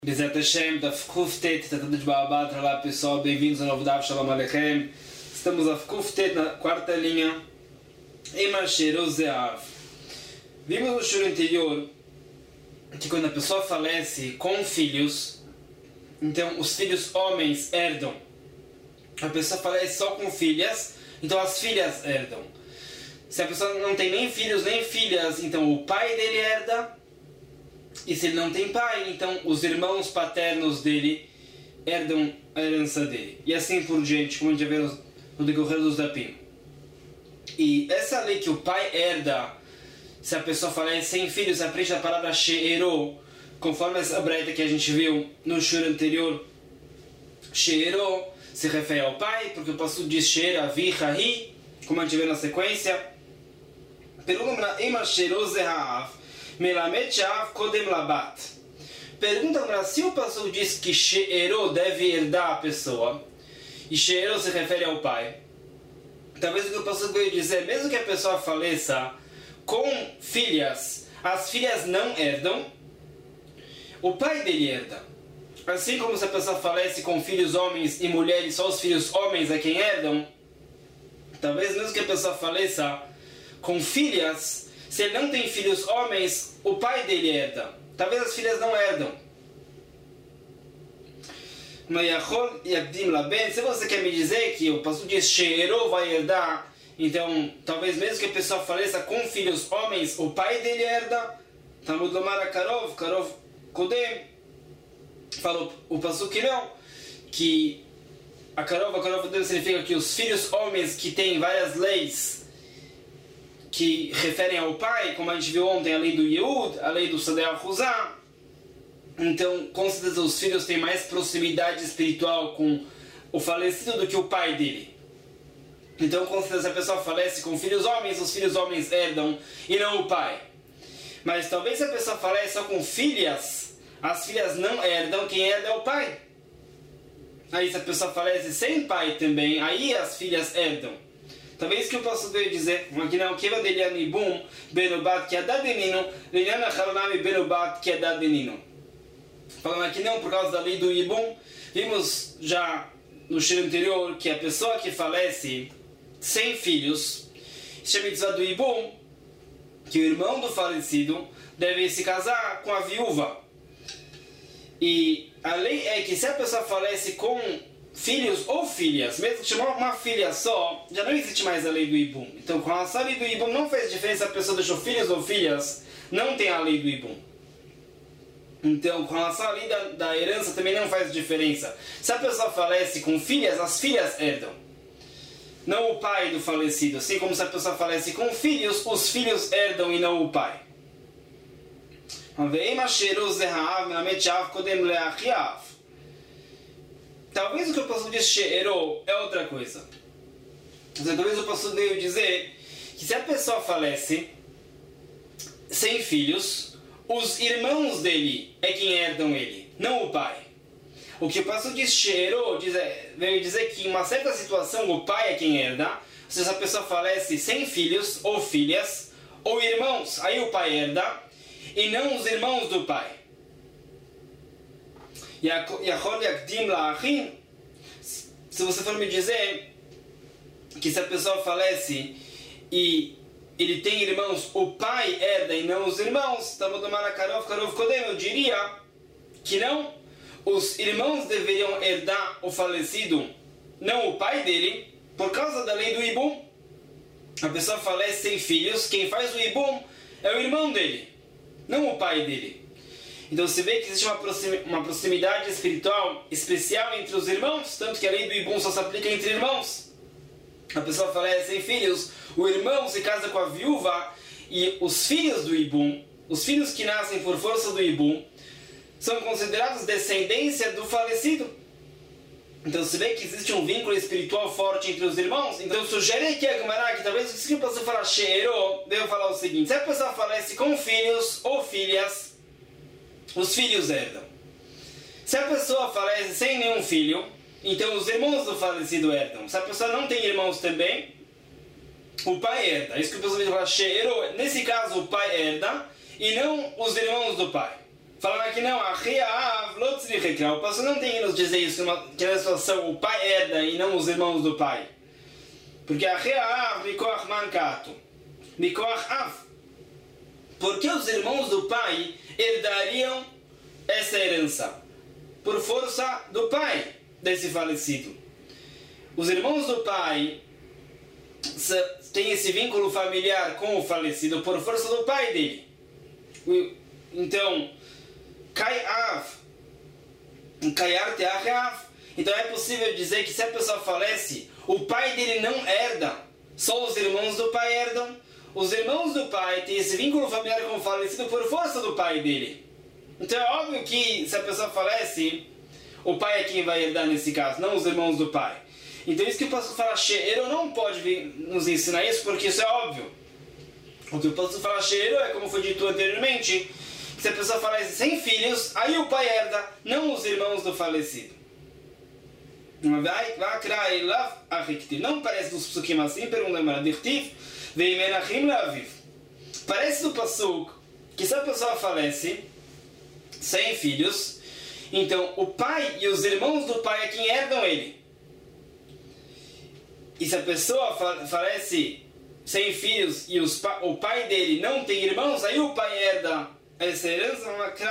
Bezat Hashem, Daf Kuftet, tratando de Ba'abat. Olá pessoal, bem-vindos ao novo Daf Shalom Aleichem. Estamos a Kuftet, na quarta linha. Ema Sherozeav. Vimos no shur anterior que quando a pessoa falece com filhos, então os filhos homens herdam. A pessoa falece só com filhas, então as filhas herdam. Se a pessoa não tem nem filhos nem filhas, então o pai dele herda. E se ele não tem pai, então os irmãos paternos dele herdam a herança dele. E assim por diante, como a gente vai ver no decorrer dos Dapim. E essa lei que o pai herda, se a pessoa falece sem filhos, aprende a palavra she'ero, conforme essa breta que a gente viu no shur anterior. She'ero se refere ao pai, porque o pastor diz she'er avi hahi, como a gente vê na sequência. Pergunta ema she'rozehav. Melamed Shav Kodem Labat. Pergunta para se o pastor diz que She'ero deve herdar a pessoa, e She'ero se refere ao pai. Talvez o que o pastor veio dizer, mesmo que a pessoa faleça com filhas, as filhas não herdam, o pai dele herda. Assim como se a pessoa falece com filhos homens e mulheres, só os filhos homens é quem herdam, talvez mesmo que a pessoa faleça com filhas, se ele não tem filhos homens, o pai dele herda. Talvez as filhas não herdam. Se você quer me dizer que o pastor diz She'ero vai herdar, então talvez mesmo que a pessoa faleça com filhos homens, o pai dele herda. Talmud Lomar Karov Kodem. Falou o pastor que não, que a Karov significa que os filhos homens que têm várias leis que referem ao pai, como a gente viu ontem, a lei do Yehud, a lei do Sadeh Al-Huzah. Então, com certeza, os filhos têm mais proximidade espiritual com o falecido do que o pai dele. Então, com certeza, a pessoa falece com filhos homens, os filhos homens herdam e não o pai. Mas talvez se a pessoa falece só com filhas, as filhas não herdam, quem herda é o pai. Aí, se a pessoa falece sem pai também, aí as filhas herdam. Talvez que eu possa dizer, aqui não, que vai dele anibum benobat que adadenino, leliana haronami benobat que adadenino. Falando aqui não por causa da lei do ibum, vimos já no shur anterior que a pessoa que falece sem filhos, chama mitzvah do ibum, que o irmão do falecido deve se casar com a viúva. E a lei é que se a pessoa falece com filhos ou filhas, mesmo que chamar uma filha só, já não existe mais a lei do ibum. Então, com a lei do ibum não faz diferença se a pessoa deixou filhos ou filhas, não tem a lei do ibum. Então, com relação à lei da herança também não faz diferença. Se a pessoa falece com filhas, as filhas herdam, não o pai do falecido. Assim como se a pessoa falece com filhos, os filhos herdam e não o pai. Talvez o que o pastor diz She'ero é outra coisa. Talvez o pastor veio dizer que se a pessoa falece sem filhos, os irmãos dele é quem herdam ele, não o pai. O que o pastor diz She'ero veio dizer que em uma certa situação o pai é quem herda. Ou seja, se a pessoa falece sem filhos ou filhas ou irmãos, aí o pai herda e não os irmãos do pai. Se você for me dizer que se a pessoa falece e ele tem irmãos, o pai herda e não os irmãos, eu diria que não, os irmãos deveriam herdar o falecido, não o pai dele, por causa da lei do ibum. A pessoa falece sem filhos, quem faz o ibum é o irmão dele, não o pai dele. Então você vê que existe uma proximidade espiritual especial entre os irmãos, tanto que a lei do ibum só se aplica entre irmãos. A pessoa falece sem filhos, o irmão se casa com a viúva e os filhos do ibum, os filhos que nascem por força do ibum, são considerados descendência do falecido. Então você vê que existe um vínculo espiritual forte entre os irmãos. Então eu sugeri aqui a Gemara que talvez se a pessoa falar She'ero, devo falar o seguinte: se a pessoa falece com filhos ou filhas, os filhos herdam. Se a pessoa falece sem nenhum filho, então os irmãos do falecido herdam. Se a pessoa não tem irmãos também, o pai herda. Isso que o pessoal vai falar She'ero, nesse caso o pai herda e não os irmãos do pai. Falando aqui não, o pastor não tem que nos dizer isso, que na situação o pai herda e não os irmãos do pai. Porque porque os irmãos do pai herdariam essa herança? Por força do pai desse falecido. Os irmãos do pai têm esse vínculo familiar com o falecido por força do pai dele. Então, então é possível dizer que se a pessoa falece, o pai dele não herda, só os irmãos do pai herdam. Os irmãos do pai têm esse vínculo familiar com o falecido por força do pai dele. Então é óbvio que se a pessoa falece, o pai é quem vai herdar nesse caso, não os irmãos do pai. Então isso que o pastor fala, She'ero não pode vir nos ensinar isso, porque isso é óbvio. O que o pastor fala, She'ero, é como foi dito anteriormente, se a pessoa falece sem filhos, aí o pai herda, não os irmãos do falecido. Não parece dos psukim assim, pergunta Maradirtiv, parece do pasuk que se a pessoa falece sem filhos, então o pai e os irmãos do pai é quem herdam ele. E se a pessoa falece sem filhos e o pai dele não tem irmãos, aí o pai herda essa herança.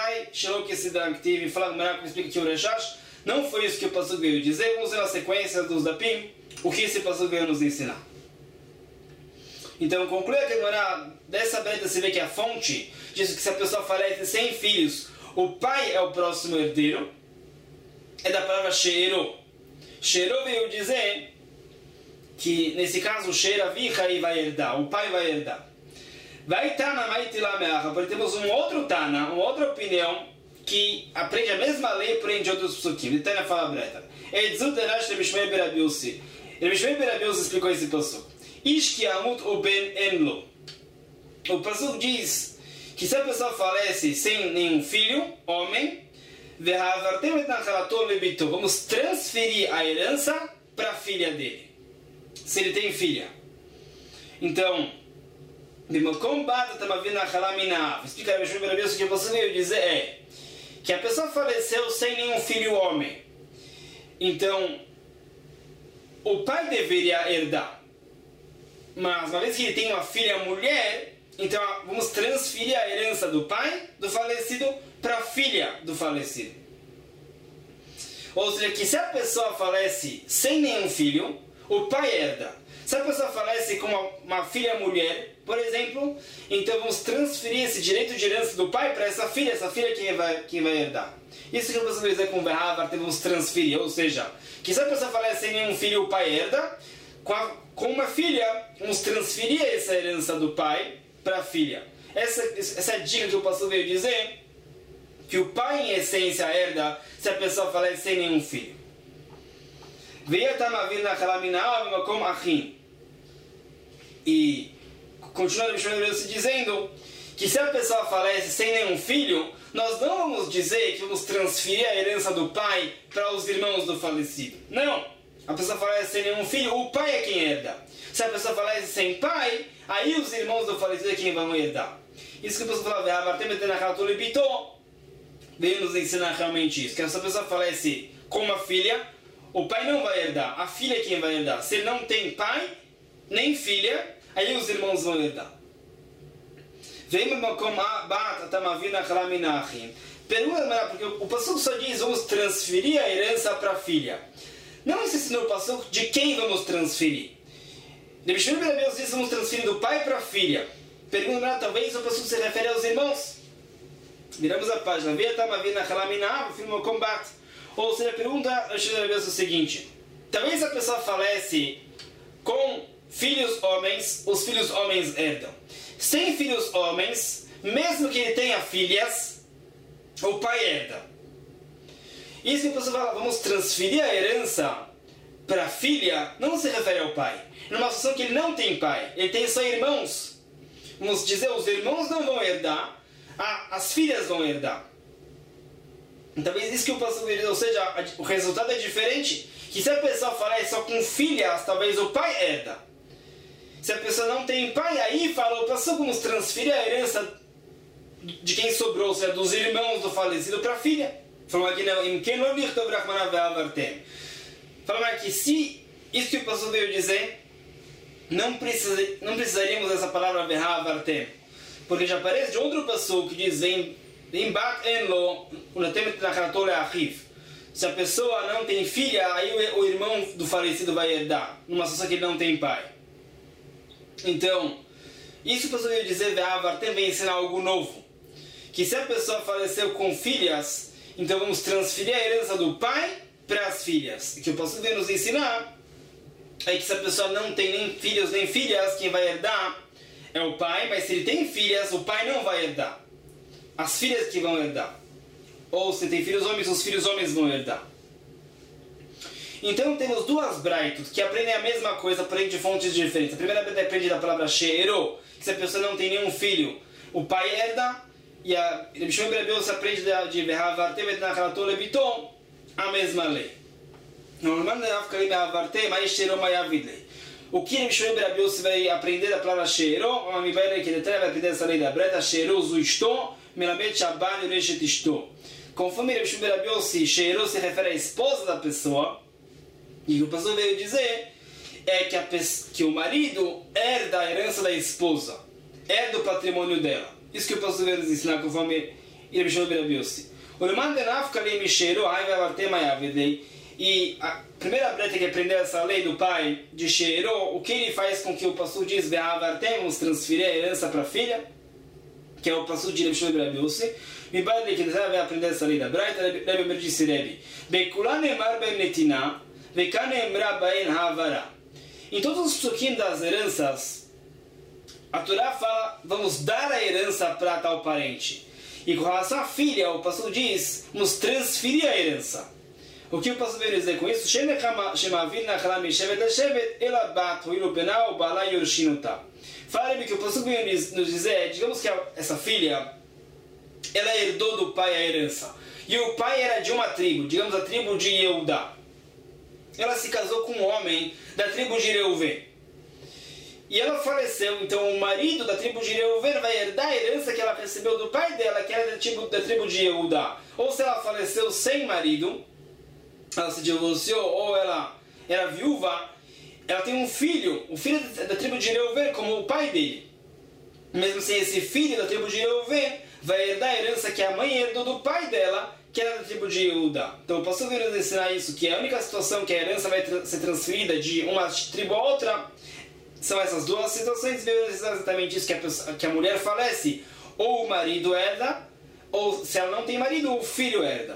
Explica que o Reshash não foi isso que o pasuk veio dizer. Vamos ver na sequência dos Dapim o que esse pasuk veio nos ensinar. Então conclui que agora dessa breta se vê que a fonte diz que se a pessoa falece sem filhos, o pai é o próximo herdeiro. É da palavra She'ero. She'ero veio dizer que nesse caso She'era Vicha vai herdar, o pai vai herdar. Vai Tana Maitila Meacha, porque temos um outro Tana, uma outra opinião que aprende a mesma lei, porém de outros psukim. Ele Tana fala breta. Edzut Erash Rebishmei Berabiusi. Rebishmei Berabiusi explicou esse pasuk. Ishki Amut Uben Enlo. O pasuk diz que se a pessoa falece sem nenhum filho, homem, vamos transferir a herança para a filha dele. Se ele tem filha. Então, explica o que você veio dizer é que a pessoa faleceu sem nenhum filho homem. Então, o pai deveria herdar. Mas uma vez que ele tem uma filha mulher, então vamos transferir a herança do pai do falecido para a filha do falecido. Ou seja, que se a pessoa falece sem nenhum filho, o pai herda. Se a pessoa falece com uma filha mulher, por exemplo, então vamos transferir esse direito de herança do pai para essa filha quem vai herdar. Isso que a pessoa vai dizer com Behavar, vamos transferir, ou seja, que se a pessoa falece sem nenhum filho, o pai herda, com uma filha, vamos transferir essa herança do pai para a filha. Essa é a dica que o pastor veio dizer, que o pai em essência herda se a pessoa falece sem nenhum filho. E continua se dizendo que se a pessoa falece sem nenhum filho, nós não vamos dizer que vamos transferir a herança do pai para os irmãos do falecido. Não! A pessoa falece sem nenhum filho, o pai é quem herda. Se a pessoa falece sem pai, aí os irmãos do falecido é quem vão herdar. Isso que a pessoa fala, veio nos ensinar realmente isso. Que se a pessoa falece com uma filha, o pai não vai herdar, a filha é quem vai herdar. Se ele não tem pai, nem filha, aí os irmãos vão herdar. Pergunta, porque o passuco só diz, vamos transferir a herança para a filha. Não se ensinou o passuco de quem vamos transferir. Deus diz, vamos transferir do pai para a filha. Pergunta, talvez o passuco se refere aos irmãos. Viramos a página. Ou seja, a pergunta é o seguinte: talvez a pessoa falece com filhos homens, os filhos homens herdam. Sem filhos homens, mesmo que ele tenha filhas, o pai herda. Isso que a pessoa fala, vamos transferir a herança para a filha, não se refere ao pai. Numa situação que ele não tem pai, ele tem só irmãos. Vamos dizer, os irmãos não vão herdar, as filhas vão herdar. Talvez isso que o pastor diz, ou seja, o resultado é diferente. Que se a pessoa falar só com filhas, talvez o pai herda. Se a pessoa não tem pai, aí fala, o pastor, vamos transferir a herança de quem sobrou, ou seja, dos irmãos do falecido para a filha. Falou aqui, falou aqui, se isso que o pastor veio dizer, não precisaríamos dessa palavra ve'avartem, porque já aparece de outro pastor que diz se a pessoa não tem filha, aí o irmão do falecido vai herdar, numa situação que ele não tem pai. Então, isso que o pastor veio dizer, ve'avartem, vem ensinar algo novo, que se a pessoa faleceu com filhas, então vamos transferir a herança do pai para as filhas. O que o pastor veio nos ensinar é que se a pessoa não tem nem filhos nem filhas, quem vai herdar é o pai, mas se ele tem filhas, o pai não vai herdar. As filhas que vão herdar. Ou se tem filhos homens, os filhos homens vão herdar. Então temos duas braitot que aprendem a mesma coisa, porém de fontes diferentes. A primeira braita aprende da palavra she'ero, que se a pessoa não tem nenhum filho, o pai herda. E a Rishon Berabeu se aprende de ve'avartem et nachalato lebito, a mesma lei. O que Rishon Berabeu se vai aprender da palavra she'ero, o Amibere que detalhe vai aprender essa lei da breta, she'ero zu ishto, melamed shaban yureshet ishto. Conforme Rishon Berabeu, se she'ero se refere à esposa da pessoa, e o pastor veio dizer é que o marido herda a herança da esposa, herda o patrimônio dela. Isso que o pastor veio nos ensinar conforme Rishon Berabeu. E a primeira breta que aprendeu essa lei do pai de she'ero, o que ele faz com que o pastor diz vamos transferir a herança para a filha, que é o pastor de Rishon Berabeu. Me parece que ele vai aprender essa lei da breta. Rebbe Mer disse em todos os psukim das heranças, a Torá fala, vamos dar a herança para tal parente. E com relação à filha, o pastor diz, vamos transferir a herança. O que o pastor veio dizer com isso? Fala-me que o pastor veio nos dizer, digamos que essa filha, ela herdou do pai a herança. E o pai era de uma tribo, digamos a tribo de Yehudá. Ela se casou com um homem da tribo de Reuven. E ela faleceu, então o marido da tribo de Reuven vai herdar a herança que ela recebeu do pai dela, que era da tribo de Yehudá. Ou se ela faleceu sem marido, ela se divorciou, ou ela era viúva, ela tem um filho, o filho da tribo de Reuven como o pai dele. Mesmo sem esse filho da tribo de Reuven, vai herdar a herança que a mãe herdou do pai dela, que era da tribo de Yehudá. Então o pastor veio nos ensinar isso, que a única situação que a herança vai ser transferida de uma tribo a outra, são essas duas situações. Veio exatamente isso, que a mulher falece, ou o marido herda, ou se ela não tem marido, o filho herda.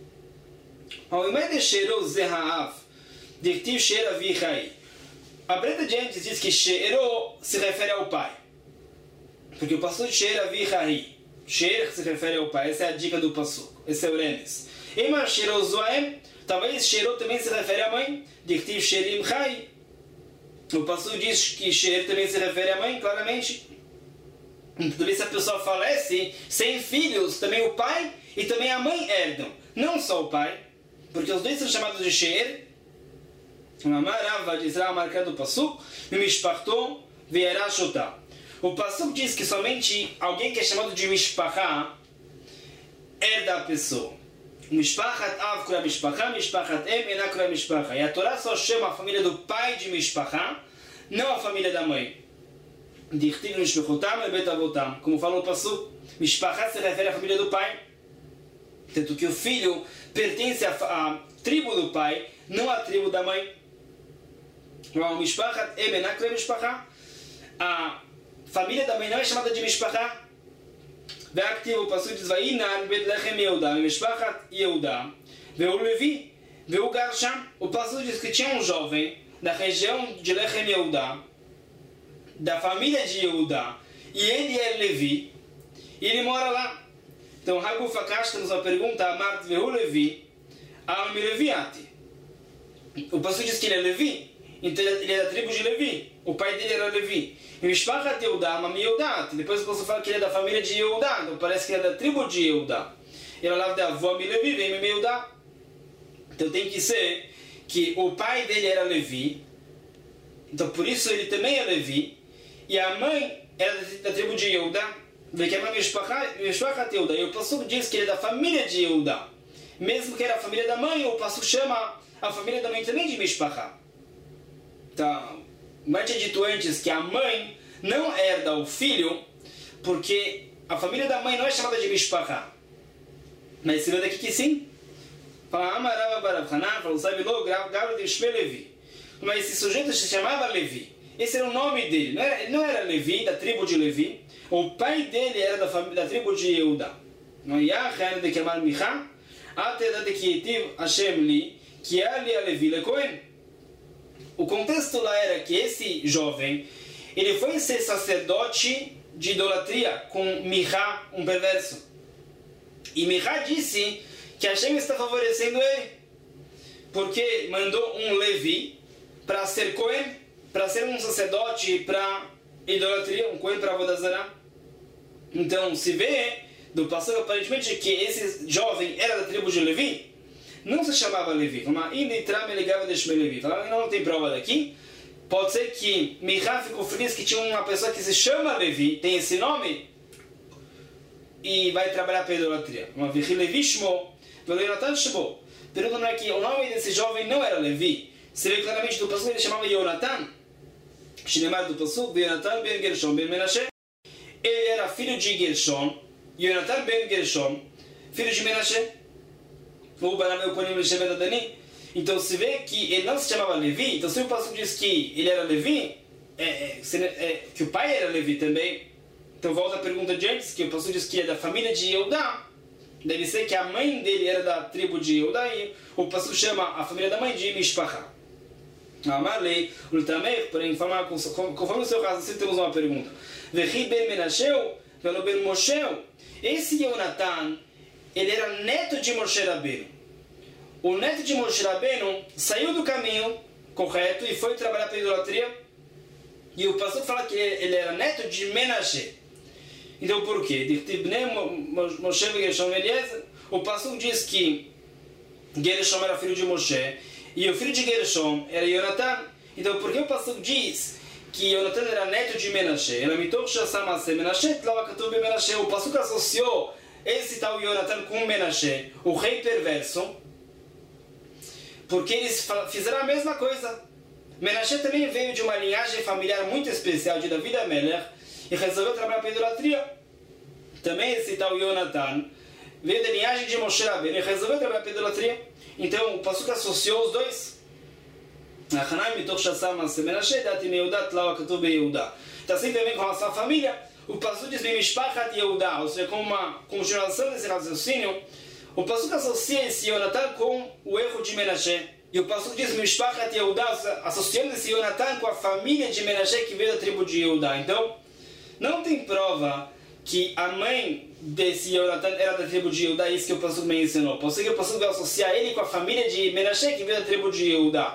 A breta de antes diz que she'ero se refere ao pai, porque o pastor de she'er avichai, she'er se refere ao pai. Essa é a dica do pastor, esse é o remes. Emar she'ero zoaem, talvez she'ero também se refere à mãe, dictiv she'erim chai. O pastor diz que she'er também se refere à mãe, claramente. Talvez se a pessoa falece sem filhos, também o pai e também a mãe herdam, não só o pai, porque os dois são chamados de she'er. Amarava de Israel marcado o pasuk, mishpachto ve'erashotá. O pasuk diz que somente alguém que é chamado de mishpachá herda a pessoa. Mishpachat av kura mishpachá, mishpachat em ena kura mishpachá. E a Torá só chama a família do pai de mishpachá, não a família da mãe. Dichtiv mishpachotam e betavotam. Como fala o pasuk, mishpachá se refere à família do pai. Tanto que o filho pertence à tribo do pai, não à tribo da mãe. Mishpachat em ena kura mishpachá. A família da mãe não é chamada de mishpachá. Ve'aktiv o pasuk diz Vainan bet lechem Yehudá, mishpachat Yehudá, ve'u Levi, ve'u gar sham. O pasuk diz que tinha um jovem da região de Lechem Yehudá, da família de Yehudá, e ele é Levi, e ele mora lá. Então Rabu Fakash temos uma pergunta, Amart ve'u Levi, Am Leviati. O pasuk diz que ele é Levi, então ele é da tribo de Levi, o pai dele era Levi. Mishpachat Yehudá, Mami Yehudá. Depois o pastor fala que ele é da família de Yehudá, então parece que ele é da tribo de Yehudá. Ele lá da avó Levi, vem Mami Yehudá. Então tem que ser que o pai dele era Levi, então por isso ele também é Levi, e a mãe era da tribo de Yehudá. E o Passuco diz que ele é da família de Yehuda. Mesmo que era a família da mãe, o Passuco chama a família da mãe também de Mishpachá. Então, mas tinha dito antes que a mãe não herda o filho, porque a família da mãe não é chamada de Mishpachá. Mas se vê daqui que sim. Fala, Amarava Baravhanan, falou, sabe logo, Garo de Shme Levi. Mas esse sujeito se chamava Levi. Esse era o nome dele. Ele não era Levi, da tribo de Levi. O pai dele era da tribo de Yehuda. Não é de Kemal Micha, até de Kietiv Hashem Li, que ali a Levi Lecoen. O contexto lá era que esse jovem, ele foi ser sacerdote de idolatria com Micha, um perverso. E Micha disse que Hashem está favorecendo ele, porque mandou um Levi para ser Cohen, para ser um sacerdote para idolatria, um Cohen para Avodazará. Então se vê do passado aparentemente que esse jovem era da tribo de Levi, não se chamava Levi. Não tem prova daqui. Pode ser que Micha ficou feliz que tinha uma pessoa que se chama Levi, tem esse nome, e vai trabalhar para a idolatria. Pergunta é que o nome desse jovem não era Levi. Se vê claramente do Passuco, ele chamava Yonatan. Shinemar do Passuco, Yonatan ben Gershon ben Menashe. Ele era filho de Gershon, Yonatan ben Gershon, filho de Menashe. Então se vê que ele não se chamava Levi. Então se o Passuco diz que ele era Levi, que o pai era Levi também. Então volta a pergunta de antes, que o Passuco diz que é da família de Yehuda. Deve ser que a mãe dele era da tribo de Yehuda e o Passuco chama a família da mãe de Mishpachá. Amarlei, porém, conforme o seu caso, assim temos uma pergunta. Vechi ben Menasheu, pelo ben Mosheu. Esse Yonatan, ele era neto de Moshe Rabbeinu. O neto de Moshe Rabbeinu saiu do caminho correto e foi trabalhar para a idolatria. E o pastor fala que ele era neto de Menashe. Então por quê? O pastor diz que Gershom era filho de Moshe e o filho de Gershom era Yonatan. Então por que o pastor diz que Yonatan era neto de Menashe? O pastor associou esse tal Yonatan com Menashe, o rei perverso, porque eles fizeram a mesma coisa. Menashe também veio de uma linhagem familiar muito especial de David Amelech e resolveu trabalhar para a idolatria. Também esse tal Yonatan veio da linhagem de Moshe Rabbeinu e resolveu trabalhar para a idolatria. Então o Passuco associou os dois. Então assim também com relação à família, o Passuco diz Mishpachat Yehuda, ou seja, como uma continuação desse raciocínio, o Passuco associa esse Yonatan com o erro de Menashe. E o Passuco diz Mishpachat Yehuda, associando esse Yonatan com a família de Menashe que veio da tribo de Yehuda. Então, não tem prova que a mãe desse Yonatan era da tribo de Yehuda, isso que o Passuco me ensinou. Pode ser que o Passuco vai associar ele com a família de Menashe que veio da tribo de Yehuda.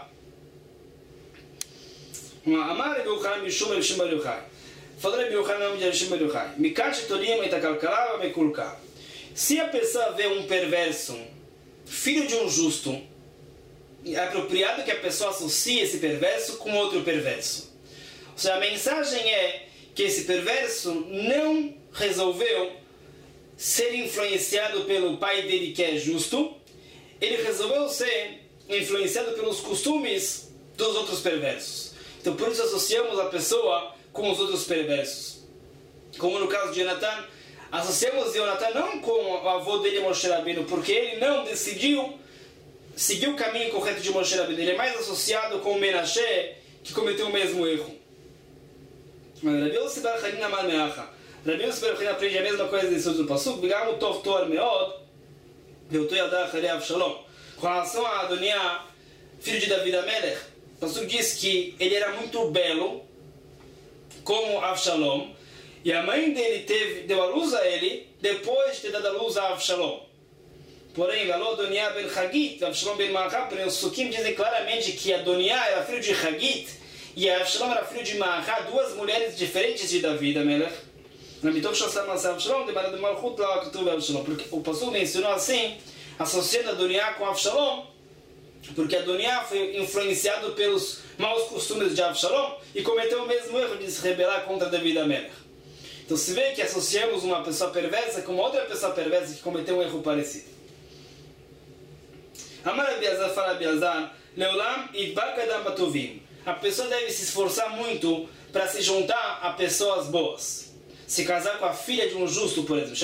Amar Rabbi Yochanan Mishum Rabbi Shimon Bar Yochai. Falou Rabbi Yochanan em nome de Rabbi Shimon Bar Yochai. Mikal shetorim et hakalkala mekulka. Se a pessoa vê um perverso, filho de um justo, é apropriado que a pessoa associe esse perverso com outro perverso. Ou seja, a mensagem é que esse perverso não resolveu ser influenciado pelo pai dele que é justo, ele resolveu ser influenciado pelos costumes dos outros perversos. Então por isso associamos a pessoa com os outros perversos. Como no caso de Yonatan, associamos Yonatan não com o avô dele, Moshe Rabbeinu, porque ele não decidiu seguir o caminho correto de Moshe Rabbeinu. Ele é mais associado com o Menashe, que cometeu o mesmo erro. Rabbi Yossi bar Chanina amar meacha. Rabbi Yossi bar Chanina aprende a mesma coisa nesse outro passuco. Bigam utov toar meod, veutoi adar acharei Avshalom. Com relação a Adoniah, filho de David Amelech, o passuco diz que ele era muito belo, como Avshalom, e a mãe dele deu a luz a ele depois de ter dado a luz a Avshalom. Porém, Adoniah ben Hagit, Avshalom ben Maachah, os Sukim dizem claramente que Adoniah era filho de Hagit e Avshalom era filho de Maachah, duas mulheres diferentes de David Amelech. Porque o pastor mencionou assim, associando Adoniah com Avshalom, porque Adoniah foi influenciado pelos maus costumes de Avshalom e cometeu o mesmo erro de se rebelar contra David Amelech. Então se vê que associamos uma pessoa perversa com outra pessoa perversa que cometeu um erro parecido. Amar Abiazar fala Abiazar, Leolam Idbak Adam Batovim. A pessoa deve se esforçar muito para se juntar a pessoas boas. Se casar com a filha de um justo, por exemplo.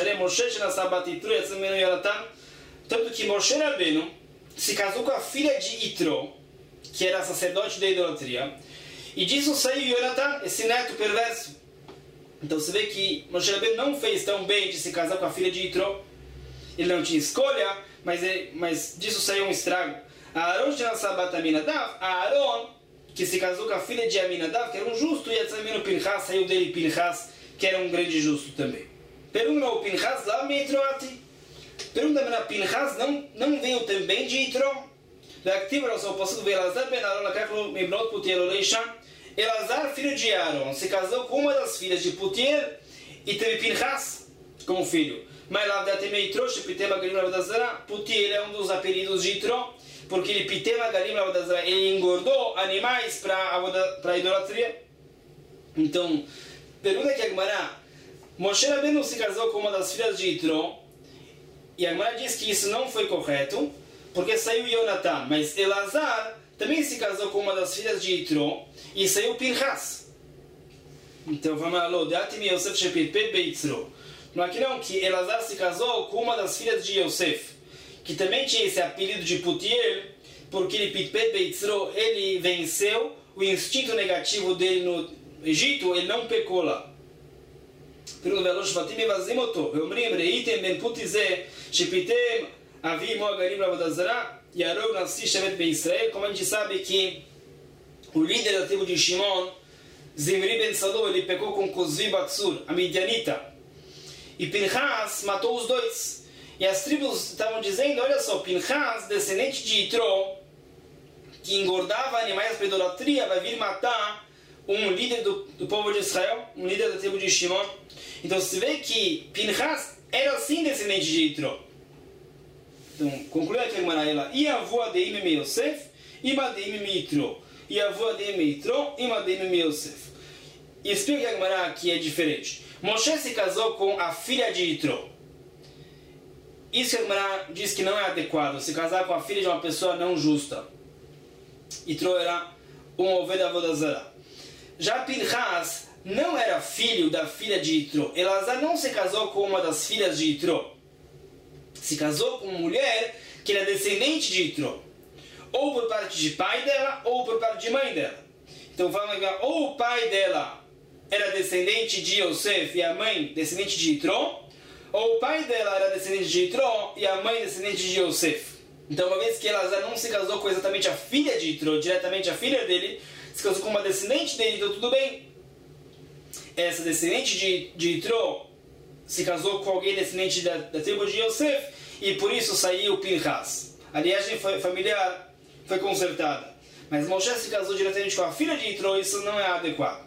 Tanto que Moshe Rabbeinu se casou com a filha de Itro, que era sacerdote da idolatria, e disso saiu Yonatan, esse neto perverso. Então você vê que Moshe Rabbeinu não fez tão bem de se casar com a filha de Itro. Ele não tinha escolha, mas disso saiu um estrago. Aaron que se casou com a filha de Aminadav, que era um justo, e Yatzamino Pinchas, saiu dele Pinchas, que era um grande justo também. Pergunta ao Pinchas lá, Meitroati. Pergunta para Pinchas, não veio também de Itro? Elazar, filho de Aaron, se casou com uma das filhas de Putiel e teve Pinchas como filho. Mas lá da Temeitro, Putiel é um dos apelidos de Itro, porque ele piteva galim lavodazara, ele engordou animais para a idolatria. Então, pergunta aqui a Gemara, Moshe Rabbeinu se casou com uma das filhas de Itro, e a Gemara diz que isso não foi correto, porque saiu Yonatan, mas Elazar também se casou com uma das filhas de Itro, e saiu Pinchas. Então, vamos lá, aqui não, que Elazar se casou com uma das filhas de Yosef, que também tinha esse apelido de Putiel, porque ele venceu o instinto negativo dele no Egito, ele não pecou lá. Como a gente sabe que o líder da tribo de Shimon, Zimri ben Salou, ele pecou com Kozvi Batsur, a Midianita, e Pinchas matou os dois. E as tribos estavam dizendo, olha só, Pinchas, descendente de Itro, que engordava animais para idolatria, vai vir matar um líder do povo de Israel, um líder da tribo de Shimon. Então se vê que Pinchas era sim descendente de Itro. Então, conclui aqui a Gemara, ela, e a avó de Ime Yosef, ima de Ime Itro. E a avó de Ime Itro, ima de Ime Yosef. E explica a Gemara que é diferente. Moshe se casou com a filha de Itro. Isso que a Gemara diz que não é adequado, se casar com a filha de uma pessoa não justa. Itro era um oveda vodazara. Já Pinchas não era filho da filha de Itro. Elazar não se casou com uma das filhas de Itro. Se casou com uma mulher que era descendente de Itro. Ou por parte de pai dela, ou por parte de mãe dela. Então vamos ver, ou o pai dela era descendente de Yosef e a mãe descendente de Itro, ou o pai dela era descendente de Itro e a mãe descendente de Yosef. Então, uma vez que Elazar não se casou com exatamente a filha de Itro, diretamente a filha dele, se casou com uma descendente dele, então tudo bem. Essa descendente de Itro se casou com alguém descendente da tribo de Yosef e por isso saiu Pinchas. A linhagem familiar foi consertada. Mas Moshe se casou diretamente com a filha de Itro, isso não é adequado.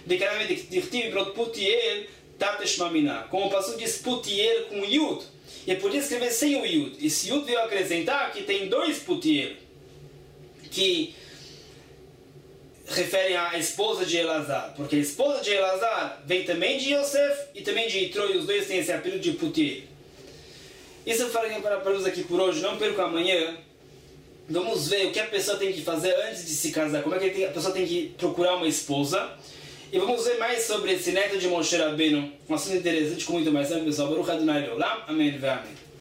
Como o pastor diz Putiel com Yud, e podia escrever sem o Yud. Esse Yud veio acrescentar que tem dois Putiel, que referem à esposa de Elazar, porque a esposa de Elazar vem também de Yosef e também de Itro, e os dois têm esse apelido de Putiel. Isso eu falei para nós aqui por hoje, não perco amanhã. Vamos ver o que a pessoa tem que fazer antes de se casar, como é que a pessoa tem que procurar uma esposa. E vamos ver mais sobre esse neto de Moshe Rabbeinu, um assunto interessante com muito mais. Pessoal, Baruch Adonai Leolam, amém.